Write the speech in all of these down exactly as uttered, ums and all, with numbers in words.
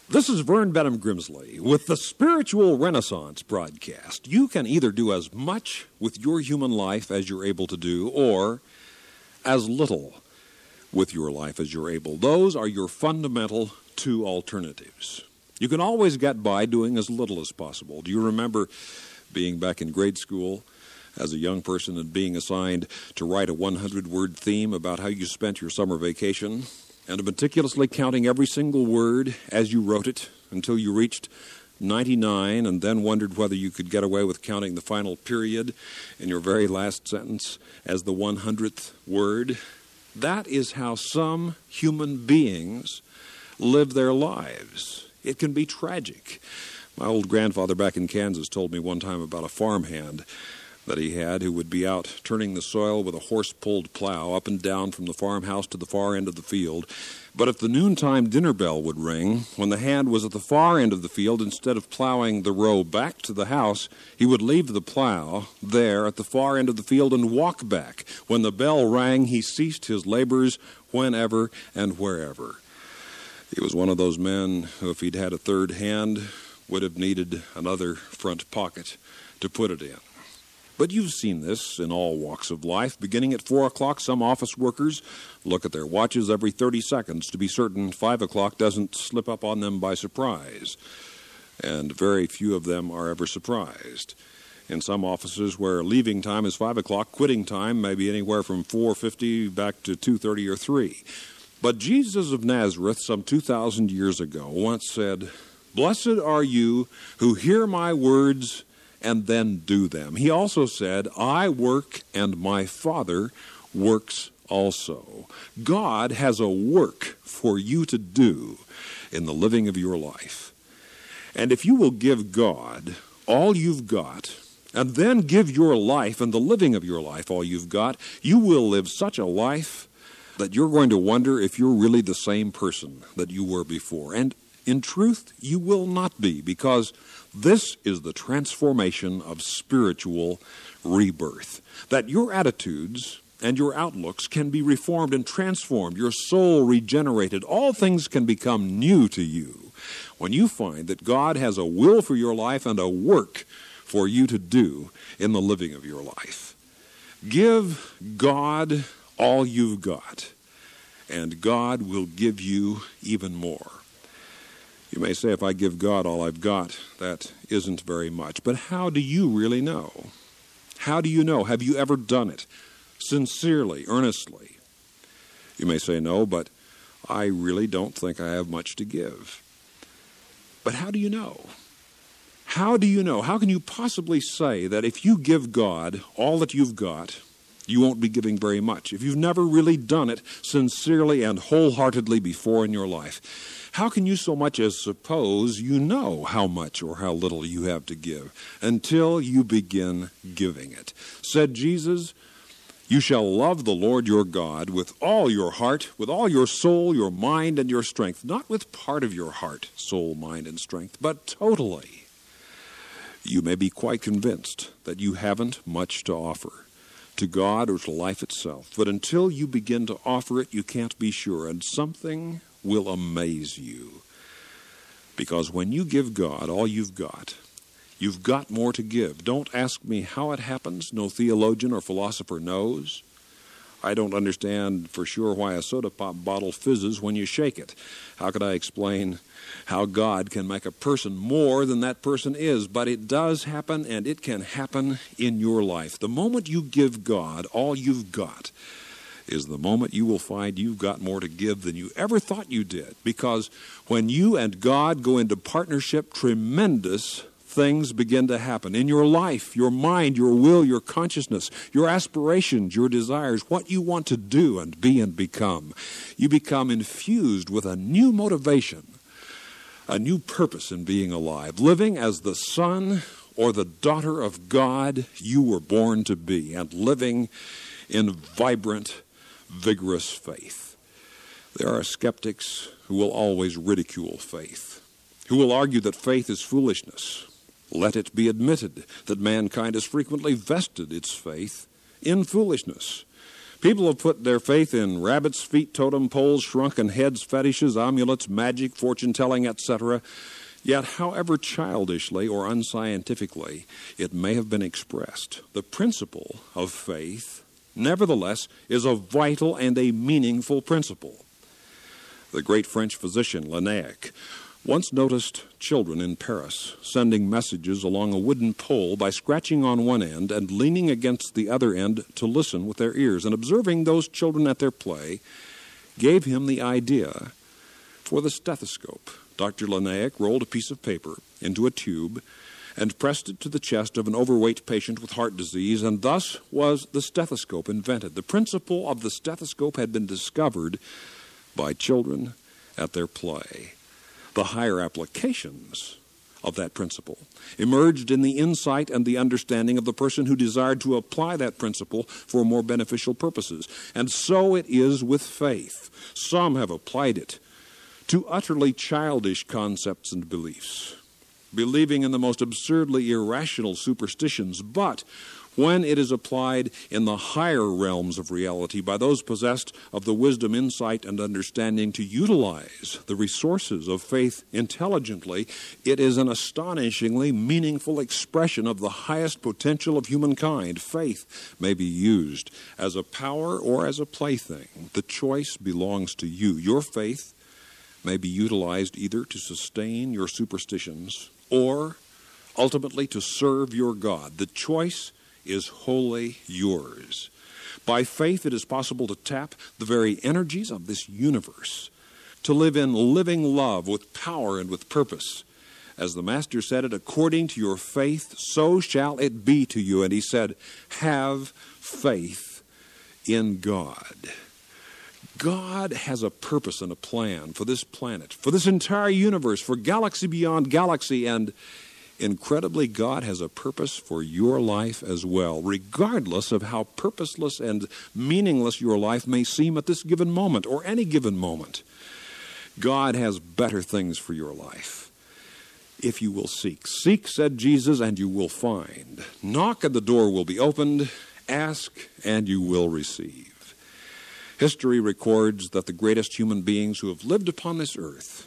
This is Vern Benham Grimsley with the Spiritual Renaissance broadcast. You can either do as much with your human life as you're able to do, or as little with your life as you're able. Those are your fundamental two alternatives. You can always get by doing as little as possible. Do you remember being back in grade school as a young person and being assigned to write a hundred-word theme about how you spent your summer vacation, and meticulously counting every single word as you wrote it until you reached ninety-nine, and then wondered whether you could get away with counting the final period in your very last sentence as the hundredth word? That is how some human beings live their lives. It can be tragic. My old grandfather back in Kansas told me one time about a farmhand that he had who would be out turning the soil with a horse-pulled plow up and down from the farmhouse to the far end of the field. But if the noontime dinner bell would ring, when the hand was at the far end of the field, instead of plowing the row back to the house, he would leave the plow there at the far end of the field and walk back. When the bell rang, he ceased his labors whenever and wherever. He was one of those men who, if he'd had a third hand, would have needed another front pocket to put it in. But you've seen this in all walks of life. Beginning at four o'clock, some office workers look at their watches every thirty seconds to be certain five o'clock doesn't slip up on them by surprise. And very few of them are ever surprised. In some offices where leaving time is five o'clock, quitting time may be anywhere from four fifty back to two thirty or three. But Jesus of Nazareth, some two thousand years ago, once said, "Blessed are you who hear my words and then do them." He also said, "I work and my Father works also." God has a work for you to do in the living of your life. And if you will give God all you've got, and then give your life and the living of your life all you've got, you will live such a life that you're going to wonder if you're really the same person that you were before. And in truth, you will not be, because this is the transformation of spiritual rebirth. That your attitudes and your outlooks can be reformed and transformed, your soul regenerated. All things can become new to you when you find that God has a will for your life and a work for you to do in the living of your life. Give God all you've got, and God will give you even more. You may say, if I give God all I've got, that isn't very much. But how do you really know? How do you know? Have you ever done it sincerely, earnestly? You may say, no, but I really don't think I have much to give. But how do you know? How do you know? How can you possibly say that if you give God all that you've got, you won't be giving very much, if you've never really done it sincerely and wholeheartedly before in your life? How can you so much as suppose you know how much or how little you have to give until you begin giving it? Said Jesus, "You shall love the Lord your God with all your heart, with all your soul, your mind, and your strength." Not with part of your heart, soul, mind, and strength, but totally. You may be quite convinced that you haven't much to offer to God or to life itself. But until you begin to offer it, you can't be sure. And something will amaze you. Because when you give God all you've got, you've got more to give. Don't ask me how it happens. No theologian or philosopher knows. I don't understand for sure why a soda pop bottle fizzes when you shake it. How could I explain how God can make a person more than that person is? But it does happen, and it can happen in your life. The moment you give God all you've got is the moment you will find you've got more to give than you ever thought you did. Because when you and God go into partnership, tremendous things begin to happen in your life, your mind, your will, your consciousness, your aspirations, your desires, what you want to do and be and become. You become infused with a new motivation, a new purpose in being alive, living as the son or the daughter of God you were born to be, and living in vibrant, vigorous faith. There are skeptics who will always ridicule faith, who will argue that faith is foolishness. Let it be admitted that mankind has frequently vested its faith in foolishness. People have put their faith in rabbits' feet, totem poles, shrunken heads, fetishes, amulets, magic, fortune-telling, et cetera. Yet, however childishly or unscientifically it may have been expressed, the principle of faith, nevertheless, is a vital and a meaningful principle. The great French physician Laennec once noticed children in Paris sending messages along a wooden pole by scratching on one end and leaning against the other end to listen with their ears. And observing those children at their play gave him the idea for the stethoscope. Doctor Laennec rolled a piece of paper into a tube and pressed it to the chest of an overweight patient with heart disease, and thus was the stethoscope invented. The principle of the stethoscope had been discovered by children at their play. The higher applications of that principle emerged in the insight and the understanding of the person who desired to apply that principle for more beneficial purposes. And so it is with faith. Some have applied it to utterly childish concepts and beliefs, believing in the most absurdly irrational superstitions, but when it is applied in the higher realms of reality by those possessed of the wisdom, insight, and understanding to utilize the resources of faith intelligently, it is an astonishingly meaningful expression of the highest potential of humankind. Faith may be used as a power or as a plaything. The choice belongs to you. Your faith may be utilized either to sustain your superstitions or ultimately to serve your God. The choice is wholly yours. By faith, it is possible to tap the very energies of this universe, to live in living love with power and with purpose. As the Master said it, according to your faith, so shall it be to you. And he said, have faith in God. God has a purpose and a plan for this planet, for this entire universe, for galaxy beyond galaxy, and incredibly, God has a purpose for your life as well, regardless of how purposeless and meaningless your life may seem at this given moment or any given moment. God has better things for your life if you will seek. Seek, said Jesus, and you will find. Knock and the door will be opened. Ask and you will receive. History records that the greatest human beings who have lived upon this earth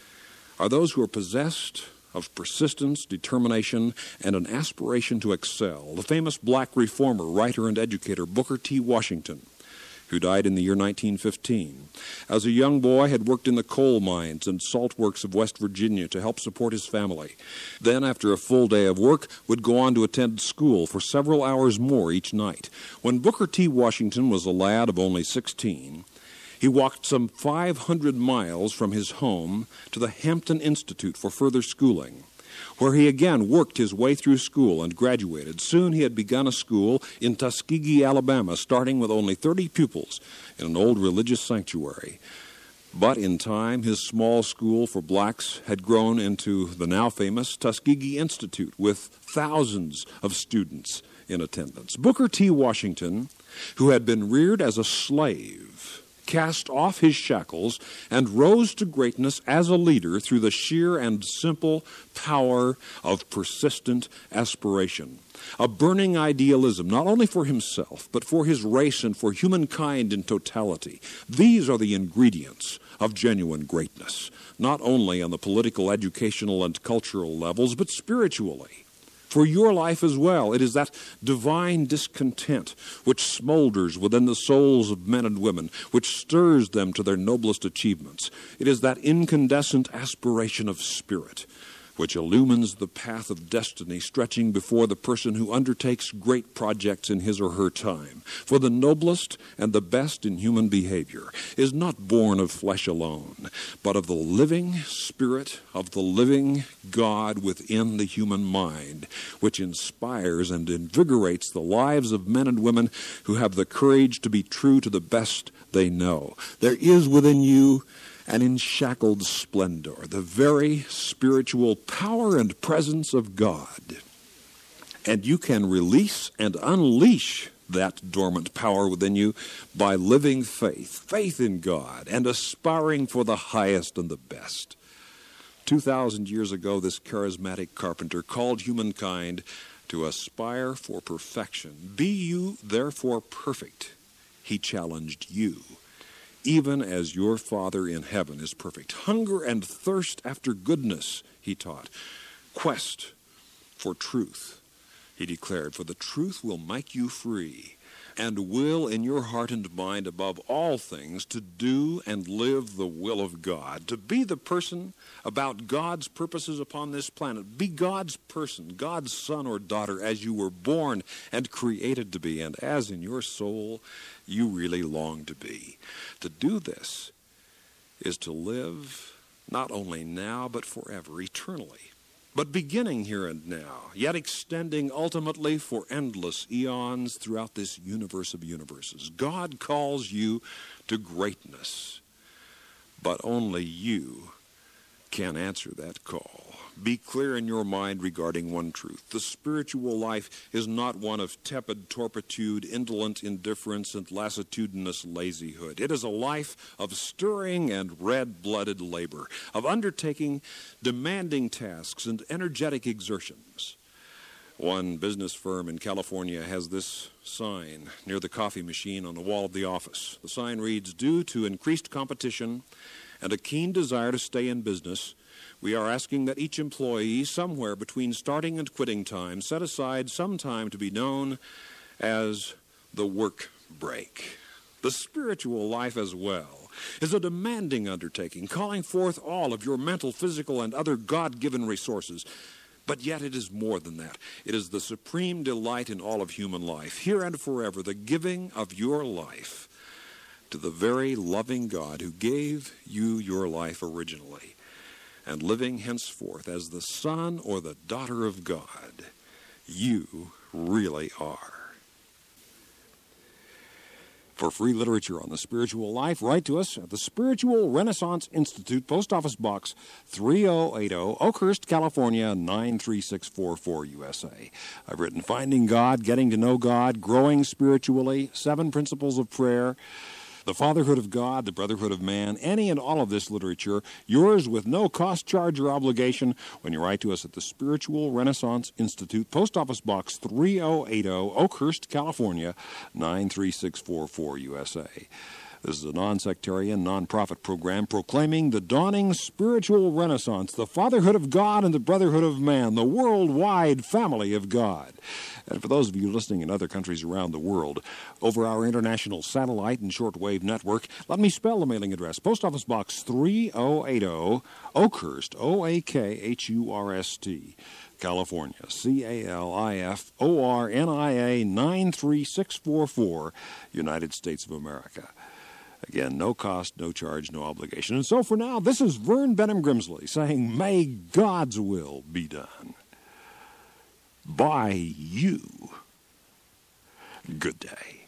are those who are possessed of persistence, determination, and an aspiration to excel. The famous black reformer, writer, and educator Booker T. Washington, who died in the year nineteen fifteen. As a young boy, had worked in the coal mines and salt works of West Virginia to help support his family. Then, after a full day of work, would go on to attend school for several hours more each night. When Booker T. Washington was a lad of only sixteen, he walked some five hundred miles from his home to the Hampton Institute for further schooling, where he again worked his way through school and graduated. Soon he had begun a school in Tuskegee, Alabama, starting with only thirty pupils in an old religious sanctuary. But in time, his small school for blacks had grown into the now famous Tuskegee Institute with thousands of students in attendance. Booker T. Washington, who had been reared as a slave, cast off his shackles and rose to greatness as a leader through the sheer and simple power of persistent aspiration. A burning idealism, not only for himself, but for his race and for humankind in totality. These are the ingredients of genuine greatness, not only on the political, educational, and cultural levels, but spiritually. For your life as well, it is that divine discontent which smolders within the souls of men and women, which stirs them to their noblest achievements. It is that incandescent aspiration of spirit which illumines the path of destiny stretching before the person who undertakes great projects in his or her time. For the noblest and the best in human behavior is not born of flesh alone, but of the living spirit of the living God within the human mind, which inspires and invigorates the lives of men and women who have the courage to be true to the best they know. There is within you an enshackled splendor, the very spiritual power and presence of God. And you can release and unleash that dormant power within you by living faith, faith in God, and aspiring for the highest and the best. Two thousand years ago, this charismatic carpenter called humankind to aspire for perfection. Be you therefore perfect he challenged you. Even as your Father in heaven is perfect. Hunger and thirst after goodness, he taught. Quest for truth, he declared, for the truth will make you free, and will in your heart and mind above all things to do and live the will of God, to be the person about God's purposes upon this planet. Be God's person, God's son or daughter as you were born and created to be, and as in your soul you really long to be. To do this is to live not only now but forever, eternally. But beginning here and now, yet extending ultimately for endless eons throughout this universe of universes. God calls you to greatness, but only you can answer that call. Be clear in your mind regarding one truth. The spiritual life is not one of tepid torpitude, indolent indifference, and lassitudinous lazyhood. It is a life of stirring and red-blooded labor, of undertaking demanding tasks and energetic exertions. One business firm in California has this sign near the coffee machine on the wall of the office. The sign reads, "Due to increased competition and a keen desire to stay in business, we are asking that each employee, somewhere between starting and quitting time, set aside some time to be known as the work break." The spiritual life as well is a demanding undertaking, calling forth all of your mental, physical, and other God-given resources. But yet it is more than that. It is the supreme delight in all of human life, here and forever, the giving of your life to the very loving God who gave you your life originally, and living henceforth as the son or the daughter of God, you really are. For free literature on the spiritual life, write to us at the Spiritual Renaissance Institute, Post Office Box three oh eight oh, Oakhurst, California, nine three six four four, U S A. I've written Finding God, Getting to Know God, Growing Spiritually, Seven Principles of Prayer, The Fatherhood of God, The Brotherhood of Man, any and all of this literature, yours with no cost, charge, or obligation when you write to us at the Spiritual Renaissance Institute, Post Office Box three oh eight oh, Oakhurst, California, nine three six four four, U S A. This is a non-sectarian, non-profit program proclaiming the dawning spiritual renaissance, the fatherhood of God and the brotherhood of man, the worldwide family of God. And for those of you listening in other countries around the world, over our international satellite and shortwave network, let me spell the mailing address. Post Office Box three oh eight oh, Oakhurst, O A K H U R S T, California, C A L I F O R N I A, nine three six four four, United States of America. Again, no cost, no charge, no obligation. And so for now, this is Vern Benham Grimsley saying, may God's will be done by you. Good day.